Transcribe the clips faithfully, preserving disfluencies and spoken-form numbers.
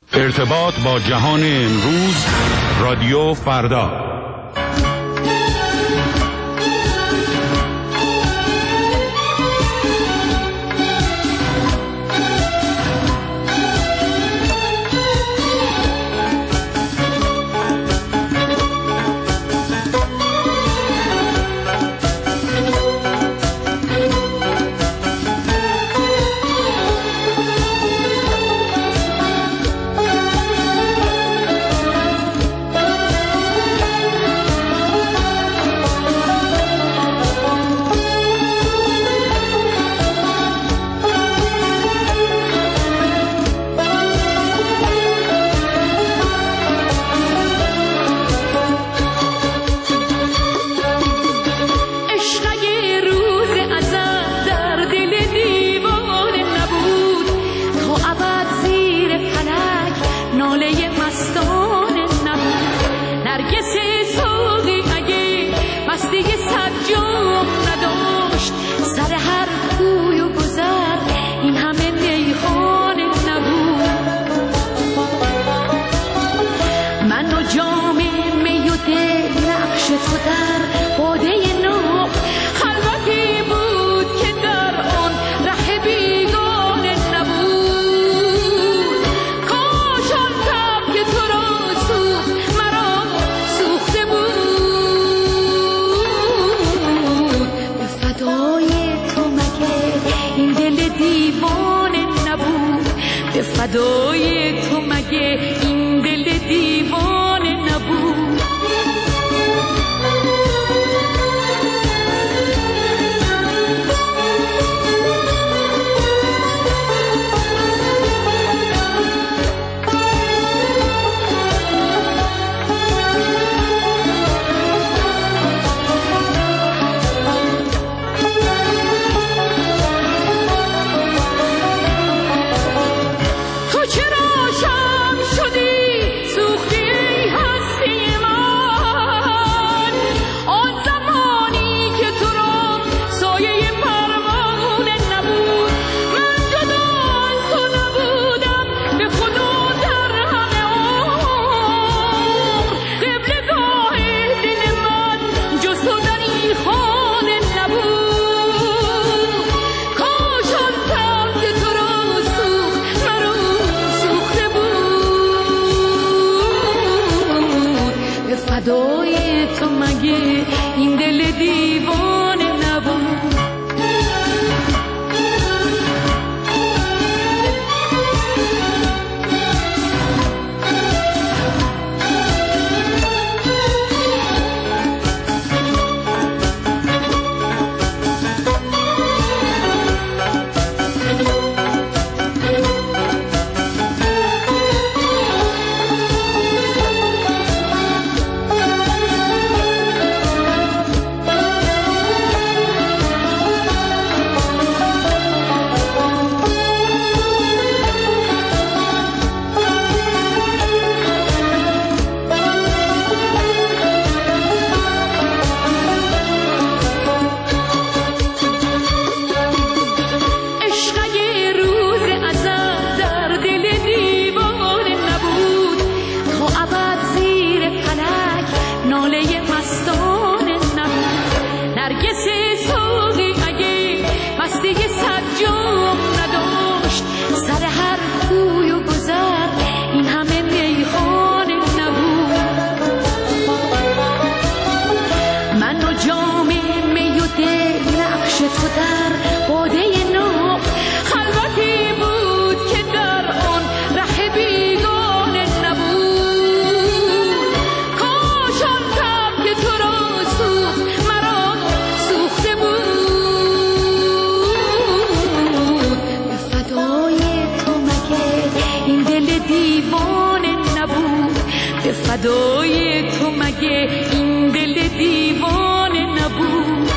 ارتباط با جهان امروز، رادیو فردا. فدای تو مگه این دل دیوانه نبود؟ فدای تو مگه این دل دیوانه نبود؟ فدای تو مگه این دل دیوانه نبود؟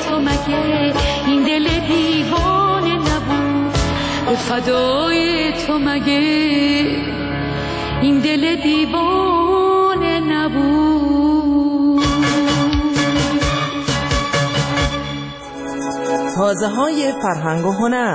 تو مگه این دل دیوانه نبود؟ به فدای تو مگه این دل دیوانه نبود؟ تازه های فرهنگ و هنر.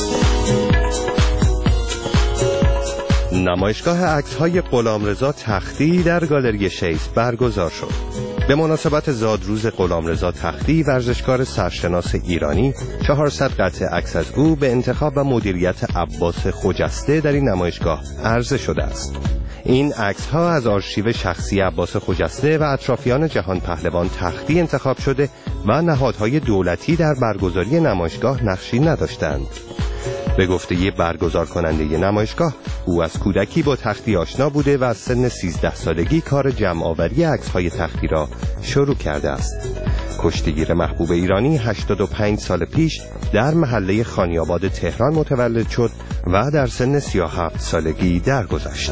نمایشگاه عکس‌های غلامرضا تختی در گالری شیس برگزار شد. به مناسبت زادروز غلامرضا تختی، ورزشکار سرشناس ایرانی، چهارصد قطعه عکس از او به انتخاب و مدیریت عباس خجسته در این نمایشگاه عرضه شده است. این عکس‌ها از آرشیو شخصی عباس خجسته و اطرافیان جهان پهلوان تختی انتخاب شده و نهادهای دولتی در برگزاری نمایشگاه نقشی نداشتند. به گفته برگزار کننده نمایشگاه، او از کودکی با تختی آشنا بوده و از سن سیزده سالگی کار جمع‌آوری عکس‌های تختی را شروع کرده است. کشتیگیر محبوب ایرانی هشتاد و پنج سال پیش در محله خانیاباد تهران متولد شد و در سن سی و هفت سالگی درگذشت.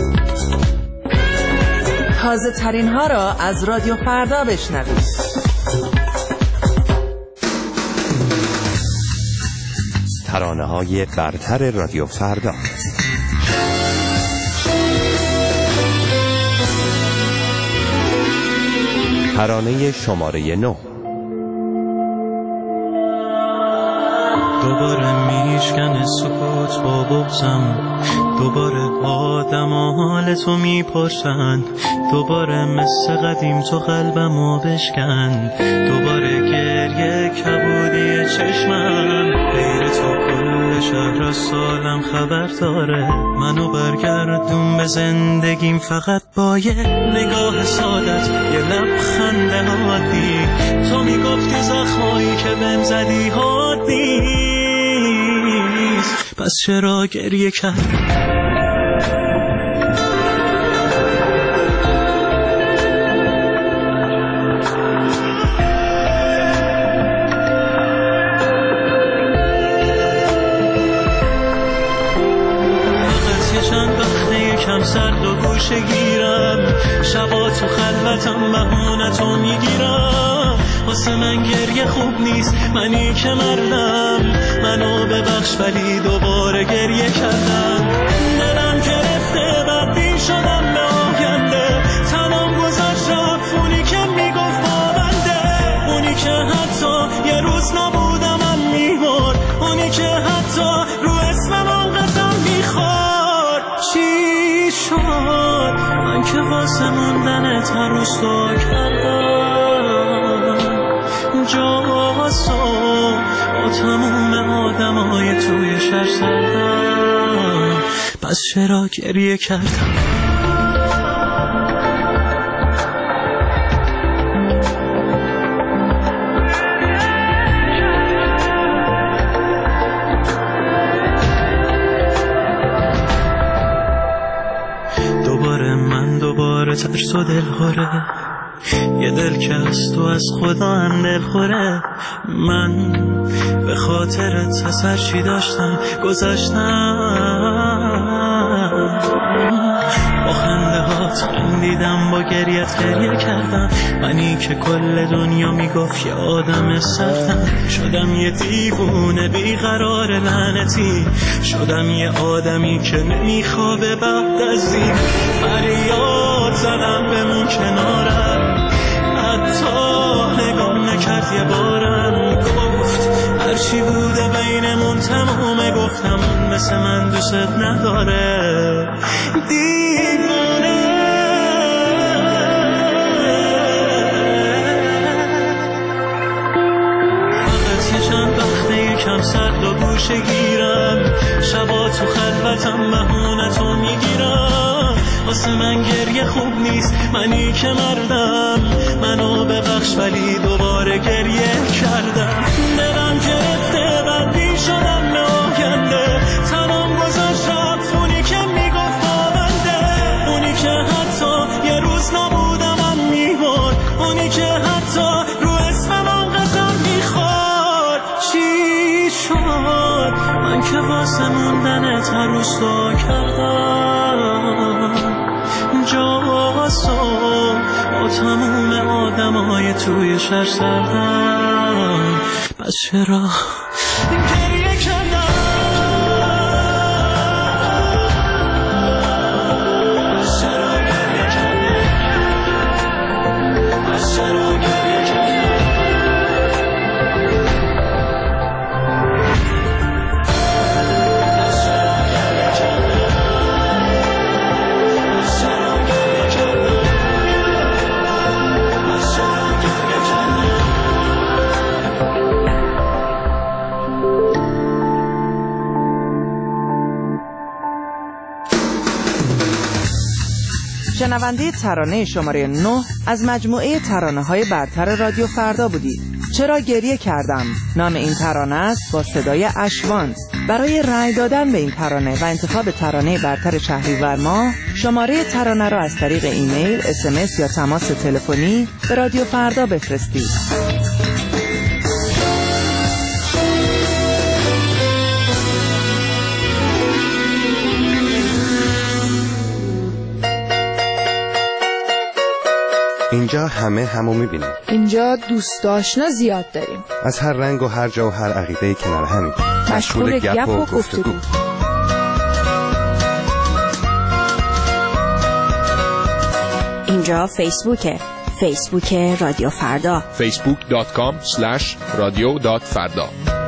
تازه ترین ها را از رادیو فردا بشنوید. ترانه های برتر رادیو فردا. ترانه شماره نو. دوباره میشکنه سکوت با بغزم، دوباره آدم حال تو میپرسن، دوباره مثل قدیم تو قلبمو بشکن، دوباره گریه کبودی چشمم، غیر تو کل شهر از سالم خبر داره، منو برگردون به زندگیم فقط با یه نگاه سادت، یه لبخند عادی، تو میگفتی زخمایی که بهم زدی حادی، پس چرا گریه کرد؟ یکم سرد و گوشه گیرم، شبا تو خلوتم بهونتو میگیرم، واسه من گریه خوب نیست، منی که مردم، منو ببخش ولی دوباره گریه کردم، دلم گرفته بدی شدم به آینده، تنم گذاشت رفت اونی که میگفت بابنده، اونی که حتی یه روز نبودم من میمرد، اونی که حتی رو اسمم آن قسم میخورد. چی شد من که واسه موندنت هر روز سوال کردم، جاسو با تموم آدم های توی شهر سردم، پس چرا گریه کردم؟ دوباره من دوباره ترس و دل خوره، یه دل که از تو از خدا هم دل خوره، من به خاطرت سر چی داشتم گذاشتم، با خنده هات خندیدم با گریت گریه کردم، منی که کل دنیا میگفت یه آدم سردم، شدم یه دیوونه بیقرار لعنتی، شدم یه آدمی که نمیخوابه بعد از این، فریاد زدم بمون کنارم، حتی نگام نکرد یه بارم، گفت هرچی بوده بینمون تمومه، گفتم مثل من دوست نداره، دیوونه. فقط یه چند وقته یکم سرد و گوشه گیرم، شبا تو خلوتم بهونتو میگیرم، واسه من گریه خوب نیست، منی که مردم، منو ببخش ولی دوباره گریه کردم، دلم گرفته بدی شدم به آینده، تنم گذاشت رفت اونی که میگفت بابنده، اونی که حتی یه روز نبودم من میمرد، اونی که حتی رو اسمم آن قسم میخورد. چی شد من که واسه موندنت هر روز سوال کردم، جاسو با تموم آدم های توی شهر سردم، پس چرا گریه کردم پس چرا گریه کردم پس چرا گریه کردم پس چرا گریه کردم پس چرا گریه کردم پس چرا گریه کردم. شنونده ترانه شماره نه از مجموعه ترانه‌های برتر رادیو فردا بودید. چرا گریه کردم نام این ترانه است با صدای اشوان. برای رأی دادن به این ترانه و انتخاب ترانه برتر شهریور ماه شماره ترانه را از طریق ایمیل، اس ام اس یا تماس تلفنی به رادیو فردا بفرستید. اینجا همه همو میبینیم. اینجا دوست آشنا زیاد داریم. از هر رنگ و هر جا و هر عقیده کنار همین. مشغول گپ و گفتگو. اینجا فیسبوکه. فیسبوک رادیو فردا. فیسبوک دات کام اسلش رادیو دات فردا.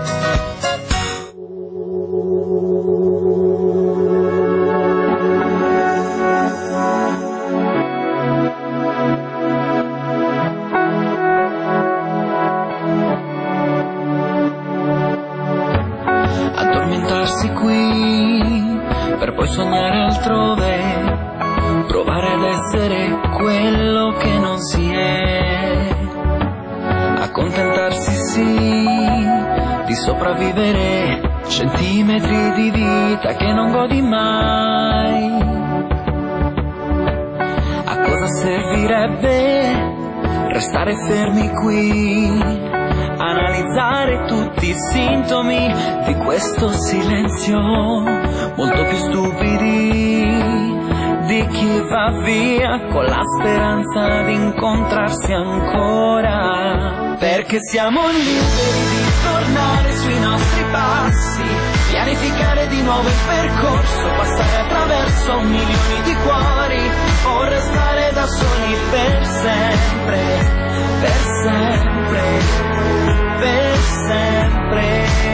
Addormentarsi qui per poi sognare altrove, provare ad essere quello che non si è, accontentarsi sì di sopravvivere centimetri di vita che non godi mai. A cosa servirebbe restare fermi qui, analizzare tutti i sintomi di questo silenzio, molto più stupidi di chi va via con la speranza di incontrarsi ancora, perché siamo liberi di tornare sui nostri passi, pianificare di nuovo il percorso, passare attraverso milioni di cuori o restare da soli per sempre, per sempre, per sempre.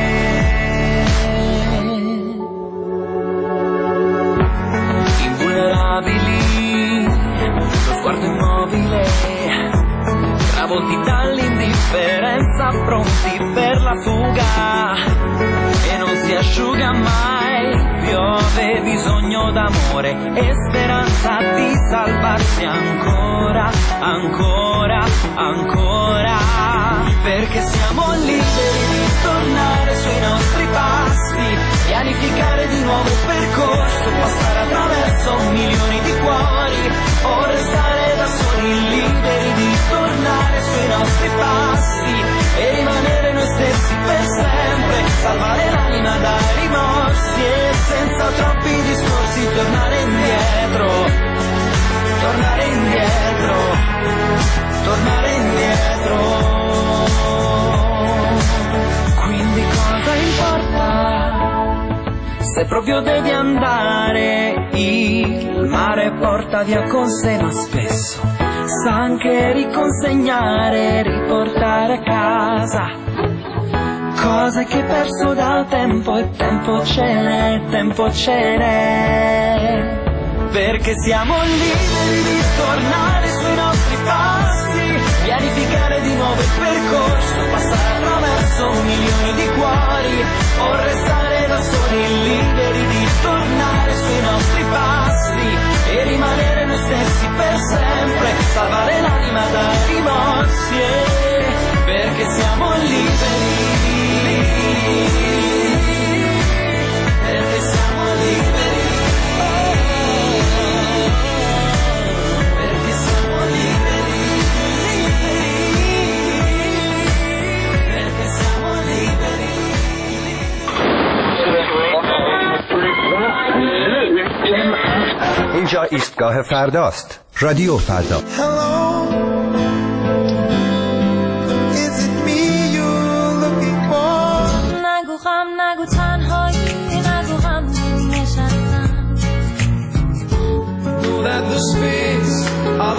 Invulnerabili, lo sguardo immobile, travolti dall'indifferenza, pronti per la fuga, e non si asciuga mai, piove bisogno d'amore e speranza di salvarsi ancora, ancora, ancora, perché siamo liberi di tornare sui nostri passi, pianificare di nuovo il percorso, passare attraverso milioni di cuori o restare da soli, liberi di tornare sui nostri passi e rimanere noi stessi per sempre, salvare l'anima dai rimorsi e senza troppi discorsi tornare indietro, tornare indietro, tornare indietro. Quindi cosa importa se proprio devi andare? Il mare porta via con sé, ma spesso sa anche riconsegnare, riportare a casa cose che hai perso dal tempo, e tempo ce n'è, tempo ce n'è, perché siamo liberi di tornare sui nostri passi, pianificare di nuovo il percorso, passare attraverso milioni di cuori o restare da soli, liberi di tornare sui nostri passi e rimanere noi stessi per sempre, salvare l'anima dai rimorsi, perché siamo liberi, perché siamo liberi, perché siamo liberi, perché siamo liberi. اینجا ایستگاه فرداست. رادیو فردا. Hello, is it me you're looking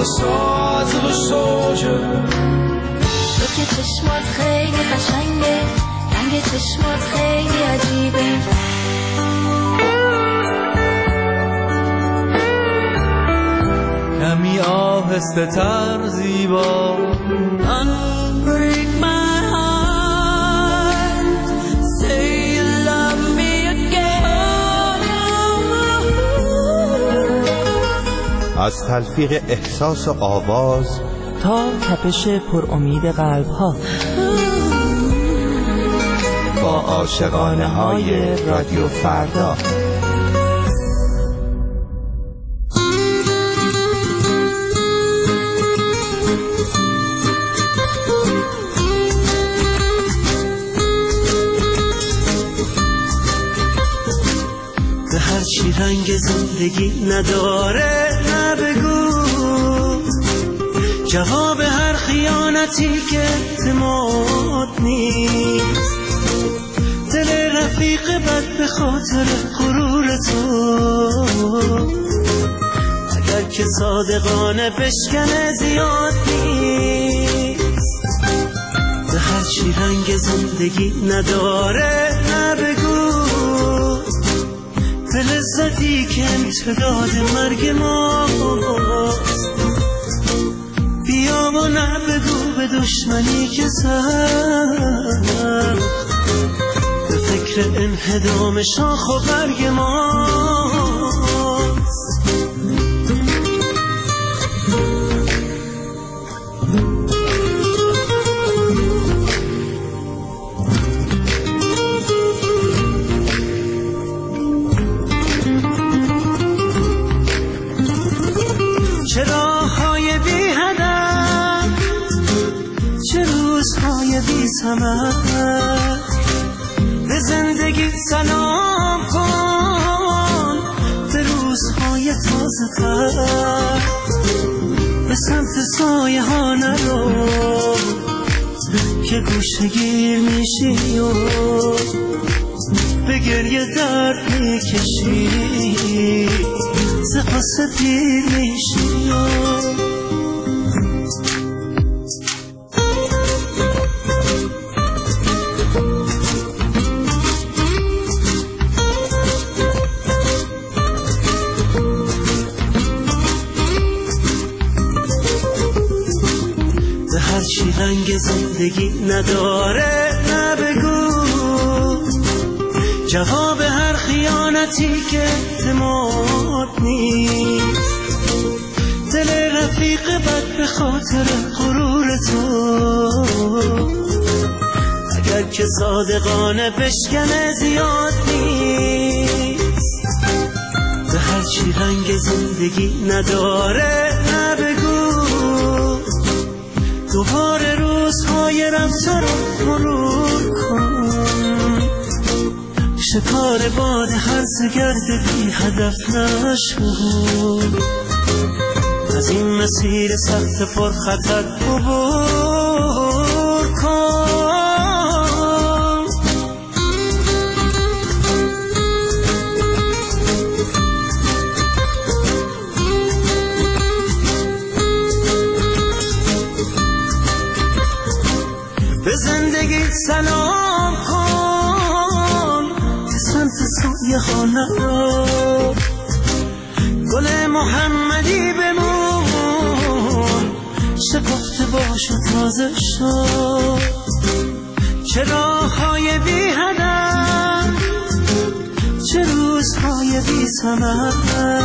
the swords of a soldier. تو که چشمات خیلی قشنگه، رنگ چشمات خیلی عجیبه. کمی آهسته تر زیبا. Unbreak my heart, say you love me again. از تلفیق احساس و آواز تا تپش پر امید قلب ها، با عاشقانه های رادیو فردا. به هر چی رنگ زندگی نداره نبگو، جواب هر خیانتی که اعتماد نیست. دل رفیق بد به خاطر غرور تو، اگر که صادقانه بشکنه زیاد نیست. به هر چی رنگ زندگی نداره نبگو، به لذتی که امتداد مرگ ماست. بیا و نبگو به دشمنی که سخت، به فکر انهدام شاخ و برگ ماست. چه راه‌های بی هدف، چه روزهای بی ثمر، به زندگی سلام کن، به روزهای تازه تر. به سمت سایه ها نرو که گوشه‌گیر میشی و به گریه درد میکشی، سپاس پیر میشی. به هر چی رنگ زندگی نداره نبگو، جواب هر خیانتی که اعتماد نیست. دل رفیق بد به خاطر غرور تو، اگر که صادقانه بشکنه زیاد نیست. به هر چی رنگ زندگی نداره نبگو، دوباره روزهای رفته رو مرور کن. شکار باد هرز گرد بی هدف نشو، از این مسیر سخت پر خطر عبور کن. به زندگی سلام کن، به سمت سایه ها نرو، گل محمدی بمون، شکفته باش و تازه شو. چه راه‌های بی هدف، چه روزهای بی ثمر،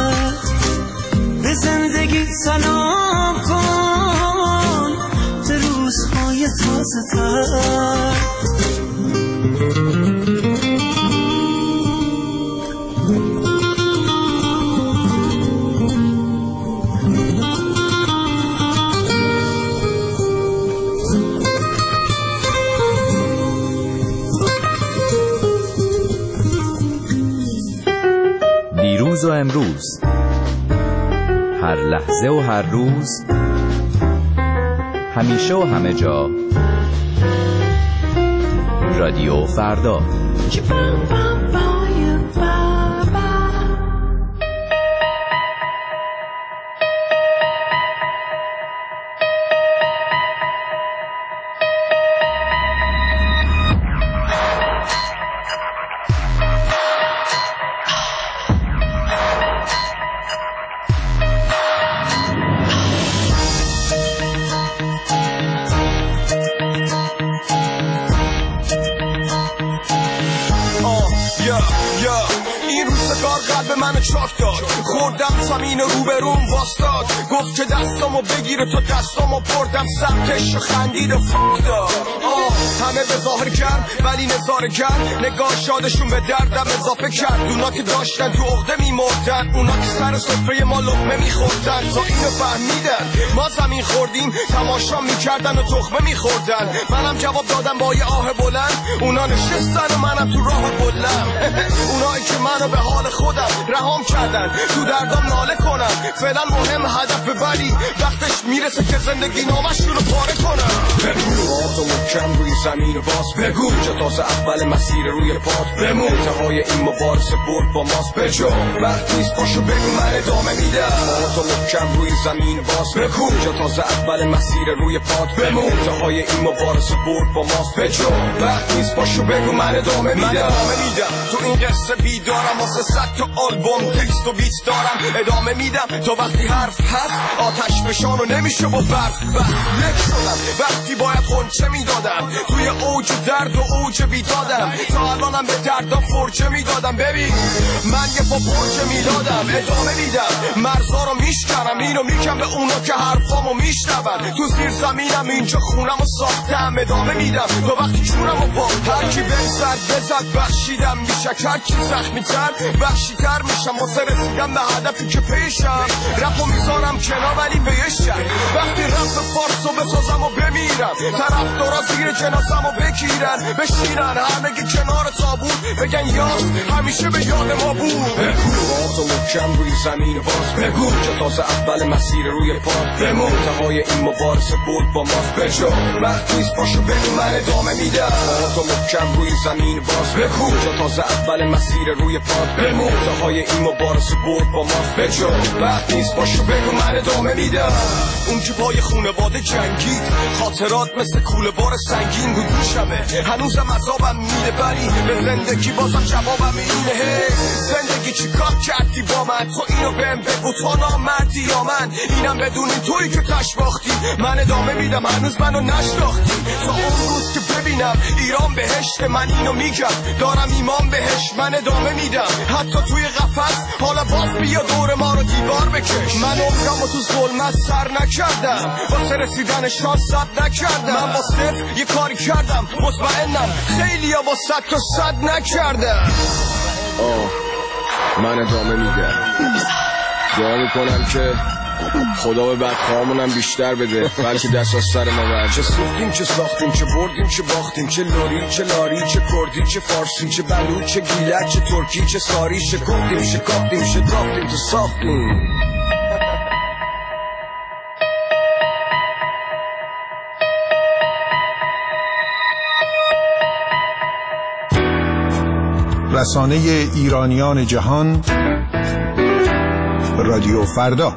به زندگی سلام کن، به روزهای تازه تر. دیروز و امروز، هر لحظه و هر روز، همیشه و همه جا، رادیو فردا. آه یا یا این روزگار قلب من چاک داد، خوردم زمین روبروم واستاد، گفت که دستامو بگیره تو دستامو بردم سمتش و خندید و فک داد. آه همه به ظاهر گرم ولی نظاره گرم، نگاه شادشون به دردم اضافه کرد. اونا که داشتن تو عقده میمردن، اونا که سر سفره ما لقمه میخوردن، تا اینو فهمیدن ما زمین خوردیم تماشا میکردن و تخمه میخوردن. منم جواب دادم با یه آه بلند، اونا نشستن و منم تو راه بلند. اونایی که منو به حال خودم رهام کردن، تو دردام ناله کنن، فعلا مهم هدف ولی وقتش میرسه که زندگی نامشون رو پاره کنن. بگو آتو محکم روی زمین باز، بگو جا تازه اول مسیر روی پات بمون، انتهای این مبارزه برد با ماست بجا وقت نیست پاشو بگو من ادامه میدم. آتو محکم روی زمین باز، بگو جا تازه اول مسیر روی پات بمون، انتهای این مبارزه برد با ماست بجا وقت نیست پاشو بگو من ادامه میدم. من ادامه میدم تو این قصه بیدارم، واسه صد تا آلبوم تکست و بیت دارم، ادامه میدم تا وقتی حرف هست آتش فشانو نمیشه با برف بس لک شدم وقتی باید خونچه میدادم، توی اوج درد و اوج بیدادم، تا الانم به دردم فرچه میدادم. ببین من یه پا پرچه میدادم، ادامه میدم مرزا رو میشکنم، اینو میگم به اونا که حرفامو میشنون. تو زیر زمینم اینجا خونم و ساختم، ادامه میدم تا وقتی چونم و با هرکی بزد بزد بخشیدم میشه، هرکی زخمی تر بخشی تر میشم واسه رسیدم به هدفی که پیشم. رپو میذارم کنار ولی بهشم، وقتی رپ فارسو بسازم و بمیرم، طرف دارا زیر جنازم و بگیرن بشیرن همگی کنار تابوت بگن یاد همیشه به یاد ما بود. بگو آتو محکم روی زمین باز، بگو جا تازه اول مسیر روی پات بمون، انتهای این مبارزه برد با ماست بجا وقت نیست پاشو بگو من ادامه میدم. آتو محکم روی زمین باز، بگو جا تازه اول مسیر روی پات بمون، انتهای این مبارزه برد با ماست بجا وقت نیست پاشو بگو من ادامه میدم. اون که پای خونواده جنگید، خاطرات مثل کوله بار سنگین بود دوشمه، هنوزم عذابم میده بری به زندگی بازم جوابم اینه. زندگی چی کار کردی با من، تو اینو بهم بگو تا نامردی یا من اینم بدونین تویی که تش باختی. من ادامه میدم هنوز منو نشناختی، تا اون روز که ببینم ایران بهشت من اینو میگم دارم ایمان بهش. من ادامه میدم حتی توی قفس، حالا باز بیا دور ما رو دیوار بکش. من عمرم و تو ظلمت سر نکردم، واسه رسیدن شانس صد نکردم. من با صفر یه کاری کردم مطمئنم خیلی ها با صد تا صد نکردم. آه من ادامه میدم، دعا میکنم که خدا به بدخواهمونم بیشتر بده بلکه دست از سر ما برد. چه سوختیم چه ساختیم، چه بردیم چه باختیم، چه لوری چه لاری، چه کردی چه فارسی، چه بلوچ چه گیلک چه ترکی چه ساری، شکفتیم شکافتیم شکافتیم تو ساختیم. رسانه ایرانیان جهان، رادیو فردا.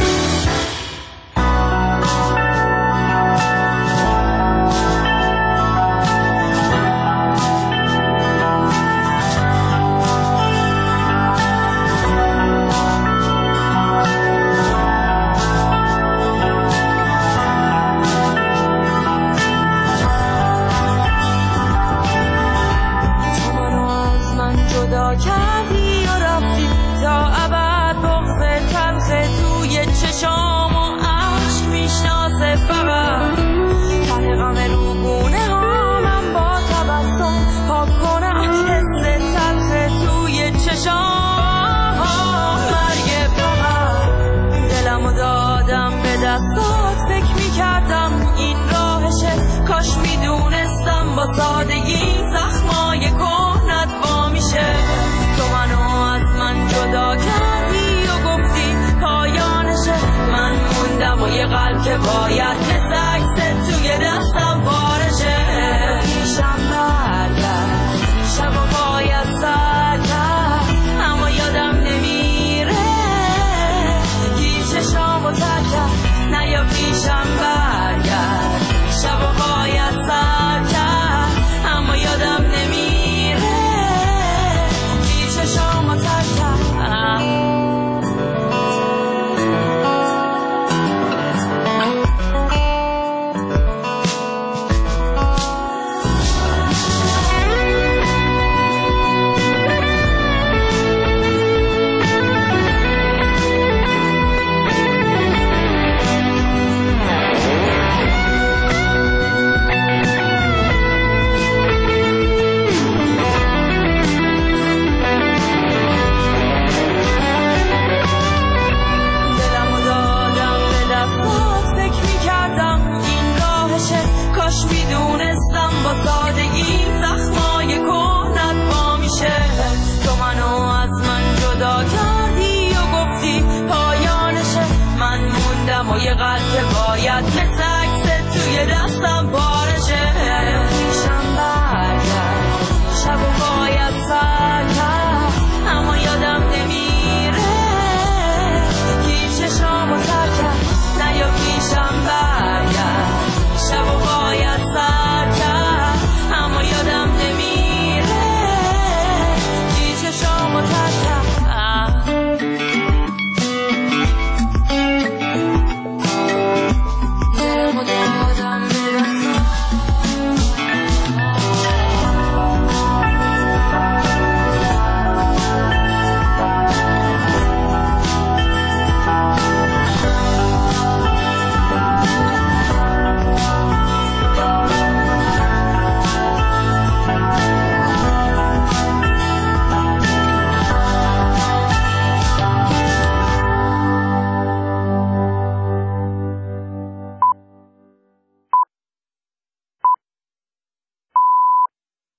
سادگی زخمای کهنت با میشه. تو منو از من جدا کردی و گفتی پایانشه. من موندم و یه قلب که باید مثل عکست توی دستم پارشه. پیشم برگرد شب و باید سر کرد، اما یادم نمیره کی چشامو تر کرد. نه یا پیشم برگرد شب و باید سر کرد، اما یادم نمیره کی چشامو تر کرد. باید مثل عکس توی دستم